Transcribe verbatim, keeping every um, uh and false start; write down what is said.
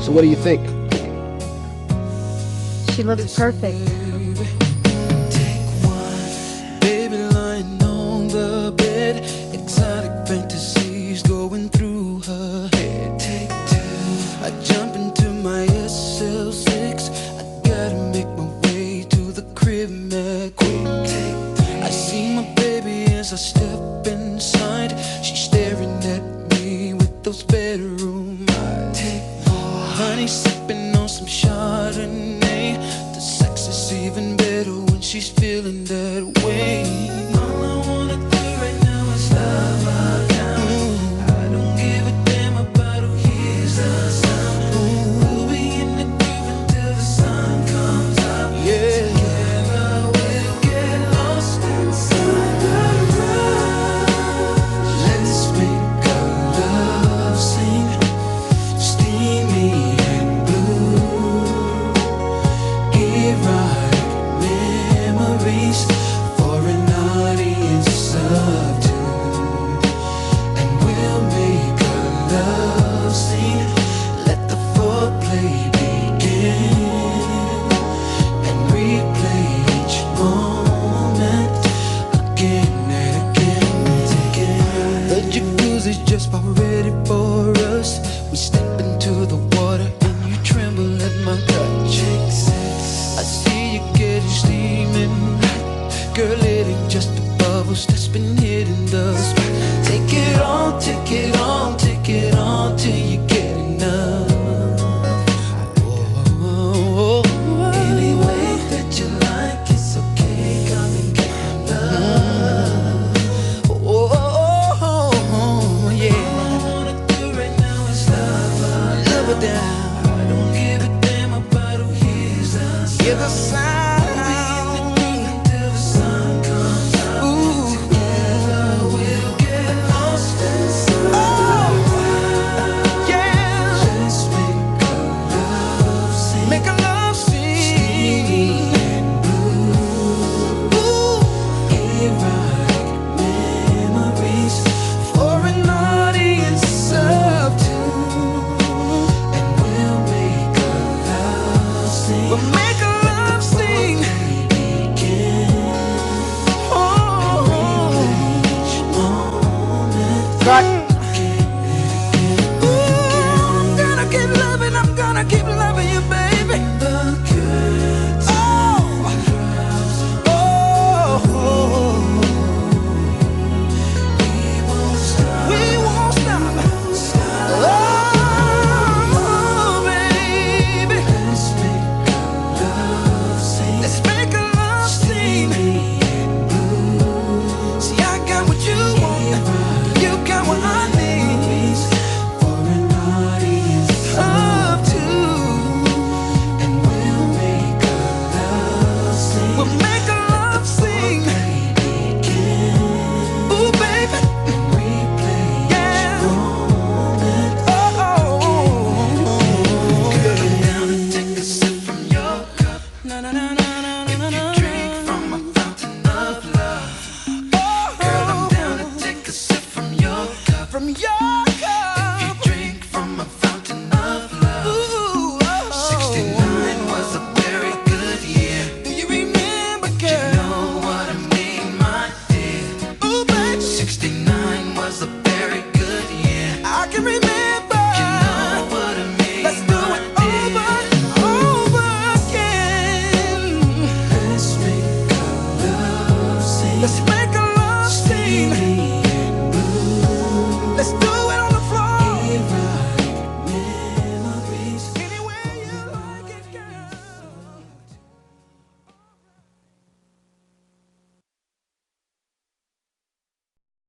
So what do you think? She looks perfect. Take one, baby lying on the bed, exotic fantasies going through her head. Take two, I jump into my S L six, I gotta make my way to the crib mad quick. Take three, I see my baby as I step inside, she's staring at me with those bedroom eyes. Take four, honey sipping on some Chardonnay, the sex is even better when she's feeling that way. All I wanna do right now is love her down. Mm. I don't give a damn about who hears the sound. Mm. We'll be in the groove until the sun comes up. Yeah. Together we'll get lost inside the rush. Let's make our love sing, steamy and blue, erotic memories for an audience of two. And we'll make our love scene, let the foreplay begin, and replay each moment again and again and again. The jacuzzi's just about ready for us. We step into the water and you tremble at my touch. I see you getting steaming hot. Girl, it ain't just the bubbles that's been hitting the spot. Take it on, take it on, take it on till you get enough. Oh, any way that you like, it's okay, come and get my love. Oh, yeah. All I wanna do right now is love her, love her down. I don't give a damn about who hears us. Hear the sound. Until the sun comes up. Ooh. Together we'll get lost inside. Oh, yeah. Let's make a love scene. Make a love scene. Steamy and blue. Ooh. Erotic memories for an audience of two. And we'll make a love scene. We'll make a love scene. Cut. Ooh, I'm gonna keep loving, I'm gonna keep loving you, baby. Oh, oh, we won't stop. Oh, baby. Let's make a love scene. See, I got what you want, you got what I need. For an audience of two. And we'll make a love scene. We'll make a love scene. Ooh, baby. And replay each moment. Oh, girl, I'm down to take a sip from your cup. Na na na na na na na. If you drink from a fountain of love. Girl, I'm down to take a sip from your cup. From your